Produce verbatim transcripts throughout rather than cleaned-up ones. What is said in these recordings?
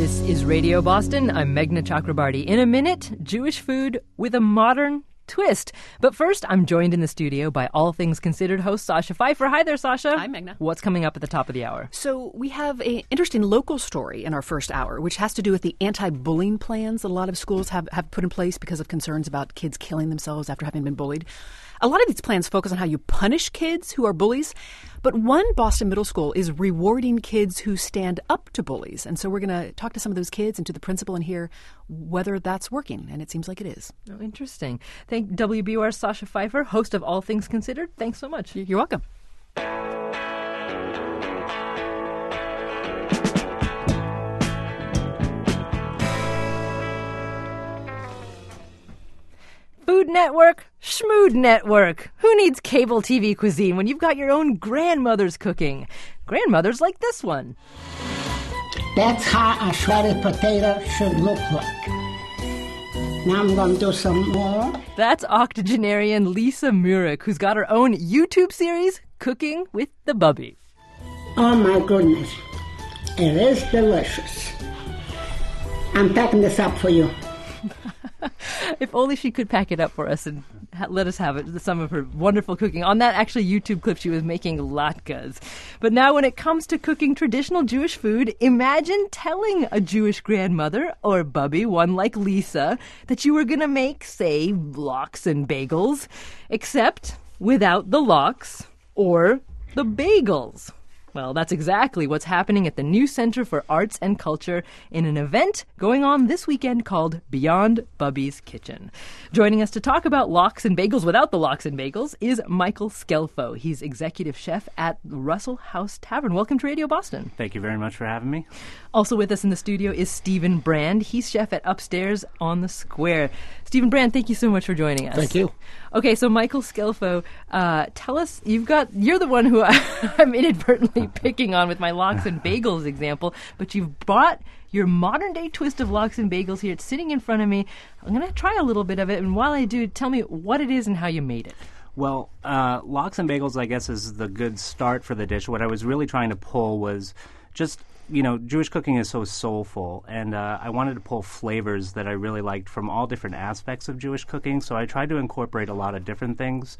This is Radio Boston. I'm Meghna Chakrabarty. In a minute, Jewish food with a modern twist. But first, I'm joined in the studio by All Things Considered host Sasha Pfeiffer. Hi there, Sasha. Hi, Meghna. What's coming up at the top of the hour? So we have an interesting local story in our first hour, which has to do with the anti-bullying plans that a lot of schools have, have put in place because of concerns about kids killing themselves after having been bullied. A lot of these plans focus on how you punish kids who are bullies, but one Boston middle school is rewarding kids who stand up to bullies. And so we're going to talk to some of those kids and to the principal and hear whether that's working, and it seems like it is. Oh, interesting. Thank W B U R's Sasha Pfeiffer, host of All Things Considered. Thanks so much. You're welcome. Food Network, Schmood Network. Who needs cable T V cuisine when you've got your own grandmother's cooking? Grandmothers like this one. That's how a shredded potato should look like. Now I'm going to do some more. That's octogenarian Lisa Murek, who's got her own YouTube series, Cooking with the Bubby. Oh my goodness. It is delicious. I'm packing this up for you. If only she could pack it up for us and ha- let us have it, some of her wonderful cooking. On that actually YouTube clip, she was making latkes. But now when it comes to cooking traditional Jewish food, imagine telling a Jewish grandmother or bubby, one like Lisa, that you were going to make, say, lox and bagels, except without the lox or the bagels. Well, that's exactly what's happening at the new Center for Arts and Culture in an event going on this weekend called Beyond Bubby's Kitchen. Joining us to talk about lox and bagels without the lox and bagels is Michael Scelfo. He's executive chef at Russell House Tavern. Welcome to Radio Boston. Thank you very much for having me. Also with us in the studio is Stephen Brand. He's chef at Upstairs on the Square. Stephen Brand, thank you so much for joining us. Thank you. Okay, so Michael Scelfo, uh, tell us, you've got, you're the one who I, I'm inadvertently picking on with my lox and bagels example, but you've brought your modern day twist of lox and bagels here. It's sitting in front of me. I'm going to try a little bit of it, and while I do, tell me what it is and how you made it. Well, uh, lox and bagels, I guess, is the good start for the dish. What I was really trying to pull was just, you know, Jewish cooking is so soulful, and uh, I wanted to pull flavors that I really liked from all different aspects of Jewish cooking, so I tried to incorporate a lot of different things.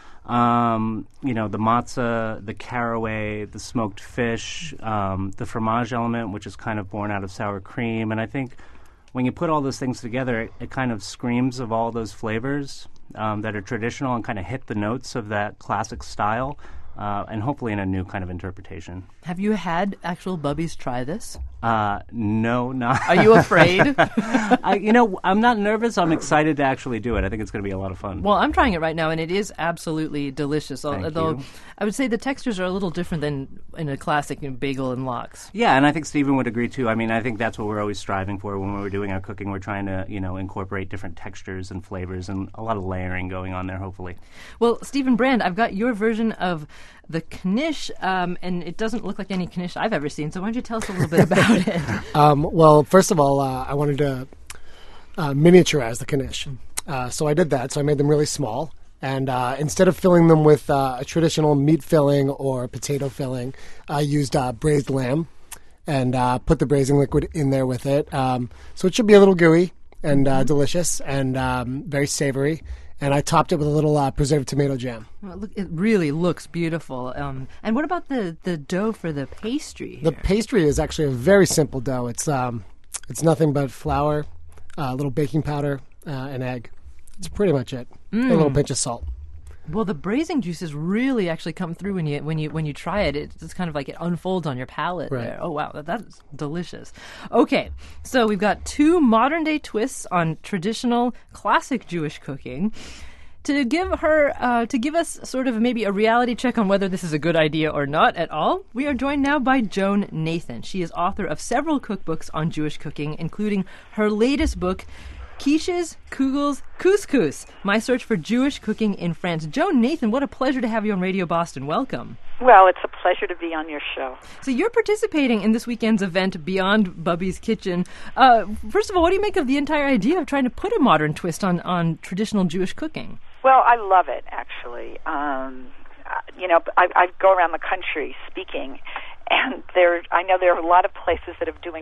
Um, you know, the matzah, the caraway, the smoked fish, um, the fromage element, which is kind of born out of sour cream. And I think when you put all those things together, it, it kind of screams of all those flavors um, that are traditional and kind of hit the notes of that classic style, uh, and hopefully in a new kind of interpretation. Have you had actual bubbies try this? Uh, no, not. Are you afraid? I, you know, I'm not nervous. I'm excited to actually do it. I think it's going to be a lot of fun. Well, I'm trying it right now, and it is absolutely delicious. Thank Although you. I would say the textures are a little different than in a classic you know, bagel and lox. Yeah, and I think Stephen would agree too. I mean, I think that's what we're always striving for when we're doing our cooking. We're trying to, you know, incorporate different textures and flavors and a lot of layering going on there, hopefully. Well, Stephen Brand, I've got your version of the knish, um, and it doesn't look like any knish I've ever seen. So why don't you tell us a little bit about it? Um, well, first of all, uh, I wanted to uh, miniaturize the knish. Uh, so I did that. So I made them really small. And uh, instead of filling them with uh, a traditional meat filling or potato filling, I used uh, braised lamb and uh, put the braising liquid in there with it. Um, so it should be a little gooey and uh, delicious and um, very savory. And I topped it with a little uh, preserved tomato jam. Well, look, it really looks beautiful. Um, and what about the, the dough for the pastry here? The pastry is actually a very simple dough. It's um, it's nothing but flour, uh, a little baking powder, uh, and egg. That's pretty much it. Mm. A little pinch of salt. Well, the braising juices really actually come through when you when you when you try it. It's just kind of like it unfolds on your palate. Right. There. Oh wow, that, that's delicious. Okay, so we've got two modern day twists on traditional classic Jewish cooking. To give her, uh, to give us sort of maybe a reality check on whether this is a good idea or not at all, we are joined now by Joan Nathan. She is author of several cookbooks on Jewish cooking, including her latest book, Quiches, Kugels, Couscous, My Search for Jewish Cooking in France. Joan Nathan, what a pleasure to have you on Radio Boston. Welcome. Well, it's a pleasure to be on your show. So you're participating in this weekend's event, Beyond Bubby's Kitchen. Uh, first of all, what do you make of the entire idea of trying to put a modern twist on, on traditional Jewish cooking? Well, I love it, actually. Um, you know, I, I go around the country speaking, and there, I know there are a lot of places that are doing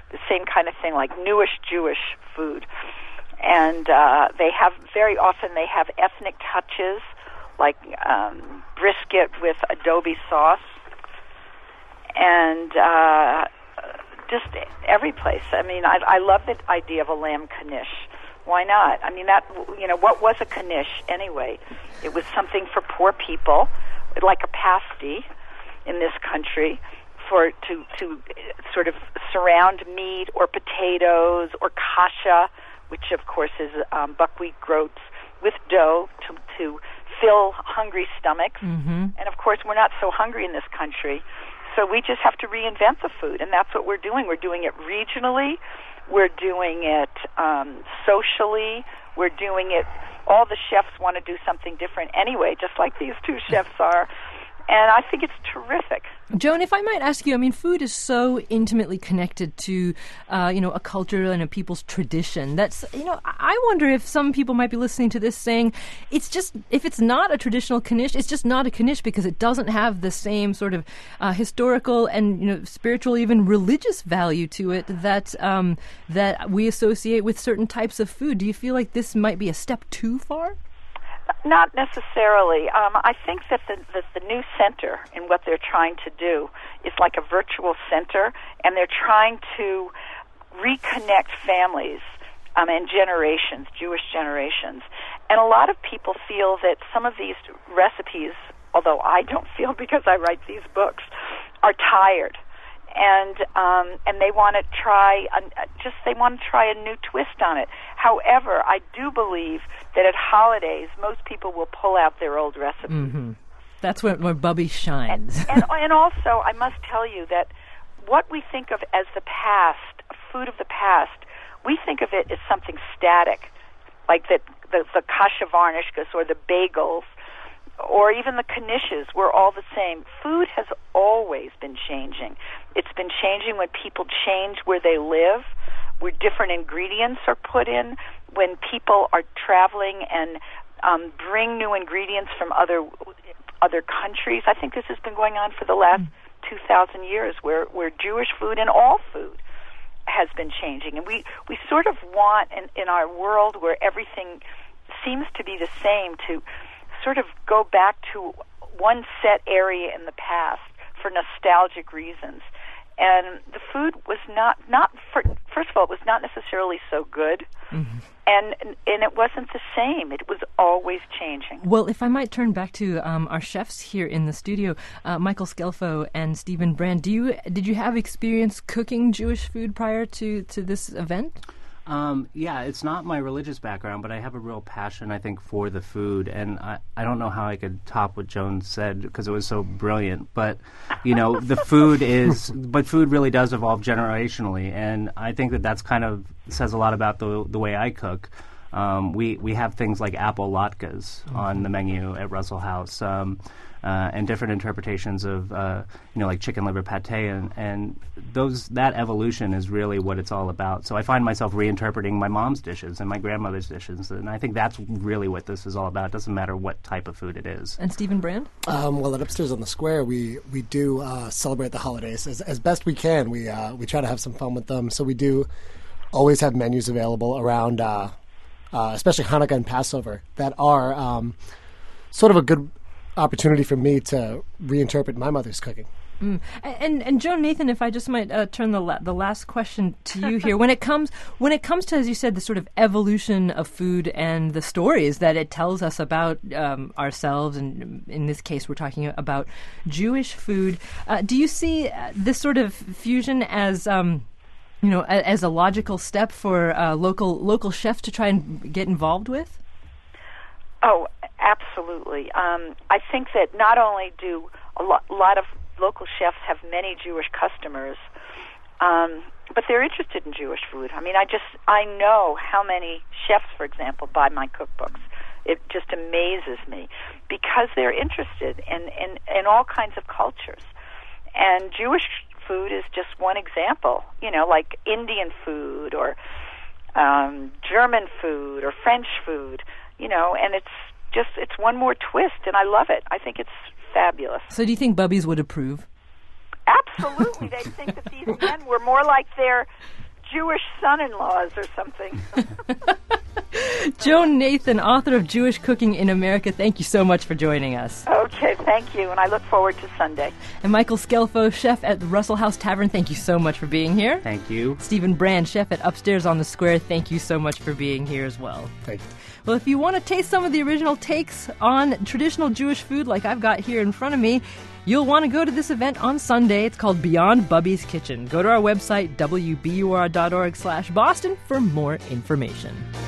the same kind of thing, like newish Jewish food. And uh, they have, very often they have ethnic touches, like um, brisket with adobe sauce. And uh, just every place. I mean, I, I love the idea of a lamb knish. Why not? I mean, that, you know, what was a knish anyway? It was something for poor people, like a pasty in this country, for to to sort of surround meat or potatoes or kasha, which of course is um, buckwheat groats with dough to to fill hungry stomachs. Mm-hmm. And of course, we're not so hungry in this country, so we just have to reinvent the food, and that's what we're doing. We're doing it regionally. We're doing it um, socially. We're doing it. All the chefs want to do something different anyway, just like these two chefs are. And I think it's terrific. Joan, if I might ask you, I mean, food is so intimately connected to, uh, you know, a culture and a people's tradition. That's, you know, I wonder if some people might be listening to this saying, it's just, if it's not a traditional knish, it's just not a knish because it doesn't have the same sort of uh, historical and, you know, spiritual, even religious value to it that um, that we associate with certain types of food. Do you feel like this might be a step too far? Not necessarily. Um, I think that the, the, the new center in what they're trying to do is like a virtual center, and they're trying to reconnect families um, and generations, Jewish generations. And a lot of people feel that some of these recipes, although I don't feel because I write these books, are tired. And um, and they want to try a, just they want to try a new twist on it. However, I do believe that at holidays most people will pull out their old recipes. Mm-hmm. That's where, where Bubby shines. And, and and also, I must tell you that what we think of as the past, food of the past, we think of it as something static, like the the, the kasha varnishkas or the bagels, or even the knishes were all the same. Food has always been changing. It's been changing when people change where they live, where different ingredients are put in, when people are traveling and um, bring new ingredients from other other countries. I think this has been going on for the last mm. two thousand years, where, where Jewish food and all food has been changing. And we, we sort of want, in, in our world where everything seems to be the same, to sort of go back to one set area in the past for nostalgic reasons. And the food was not, not for, first of all, it was not necessarily so good, mm-hmm. and and it wasn't the same. It was always changing. Well, if I might turn back to um, our chefs here in the studio, uh, Michael Scelfo and Stephen Brand, do you did you have experience cooking Jewish food prior to, to this event? Um, yeah, it's not my religious background, but I have a real passion, I think, for the food. And I, I don't know how I could top what Joan said because it was so brilliant. But, you know, the food is, but food really does evolve generationally. And I think that that's kind of says a lot about the the way I cook. Um, we, we have things like apple latkes mm-hmm. on the menu at Russell House. Um, Uh, and different interpretations of, uh, you know, like chicken liver pate, and, and those that evolution is really what it's all about. So I find myself reinterpreting my mom's dishes and my grandmother's dishes, and I think that's really what this is all about. It doesn't matter what type of food it is. And Stephen Brand? Um, well, at Upstairs on the Square, we we do uh, celebrate the holidays as as best we can. We uh, we try to have some fun with them, so we do always have menus available around, uh, uh, especially Hanukkah and Passover, that are um, sort of a good opportunity for me to reinterpret my mother's cooking. Mm. And and Joan, Nathan, if I just might uh, turn the la- the last question to you here, when it comes when it comes to, as you said, the sort of evolution of food and the stories that it tells us about um, ourselves, and in this case, we're talking about Jewish food. Uh, do you see this sort of fusion as um, you know, a, as a logical step for uh, local local chefs to try and get involved with? Oh, absolutely. Um, I think that not only do a lo- lot of local chefs have many Jewish customers, um, but they're interested in Jewish food. I mean, I just, I know how many chefs, for example, buy my cookbooks. It just amazes me because they're interested in, in, in all kinds of cultures. And Jewish food is just one example, you know, like Indian food or um, German food or French food. You know, and it's just, it's one more twist, and I love it. I think it's fabulous. So do you think Bubby's would approve? absolutely. They'd think that these men were more like their Jewish son-in-laws or something. Joan Nathan, author of Jewish Cooking in America, thank you so much for joining us. Okay, thank you, and I look forward to Sunday. And Michael Scelfo, chef at the Russell House Tavern, thank you so much for being here. Thank you. Stephen Brand, chef at Upstairs on the Square, thank you so much for being here as well. Thank you. Well, if you want to taste some of the original takes on traditional Jewish food like I've got here in front of me, you'll want to go to this event on Sunday. It's called Beyond Bubby's Kitchen. Go to our website, w b u r dot org slash Boston, for more information.